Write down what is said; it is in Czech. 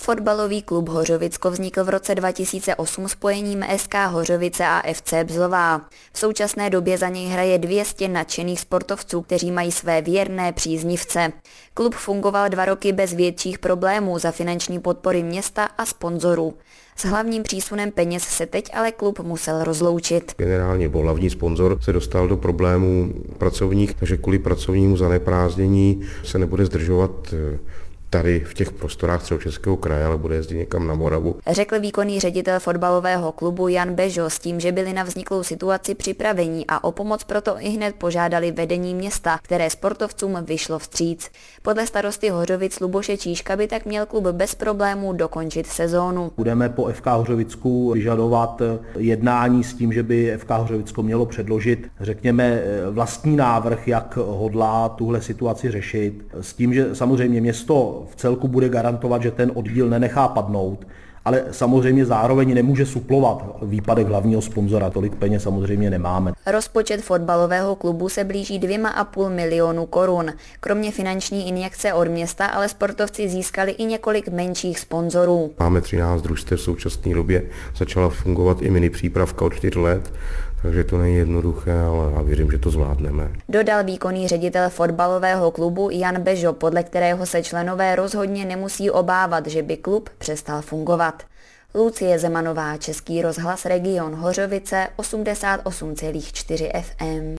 Fotbalový klub Hořovicko vznikl v roce 2008 spojením SK Hořovice a FC Bzlová. V současné době za něj hraje 200 nadšených sportovců, kteří mají své věrné příznivce. Klub fungoval 2 roky bez větších problémů za finanční podpory města a sponzorů. S hlavním přísunem peněz se teď ale klub musel rozloučit. Generálně hlavní sponzor se dostal do problémů pracovních, takže kvůli pracovnímu zaneprázdnění se nebude zdržovat tady v těch prostorách Středočeského kraje, ale bude jezdit někam na Moravu. Řekl výkonný ředitel fotbalového klubu Jan Bežo s tím, že byli na vzniklou situaci připraveni a o pomoc proto ihned požádali vedení města, které sportovcům vyšlo vstříc. Podle starosty Hořovic Luboše Číška by tak měl klub bez problémů dokončit sezónu. Budeme po FK Hořovicku vyžadovat jednání s tím, že by FK Hořovicko mělo předložit, řekněme, vlastní návrh, jak hodlá tuhle situaci řešit. S tím, že samozřejmě město v celku bude garantovat, že ten oddíl nenechá padnout, ale samozřejmě zároveň nemůže suplovat výpadek hlavního sponzora. Tolik peněz samozřejmě nemáme. Rozpočet fotbalového klubu se blíží 2,5 milionu korun. Kromě finanční injekce od města ale sportovci získali i několik menších sponzorů. Máme 13 družstev v současné době, začala fungovat i mini přípravka od 4 let, takže to není jednoduché, ale já věřím, že to zvládneme. Dodal výkonný ředitel fotbalového klubu Jan Bežo, podle kterého se členové rozhodně nemusí obávat, že by klub přestal fungovat. Lucie Zemanová, Český rozhlas Region Hořovice, 88,4 FM.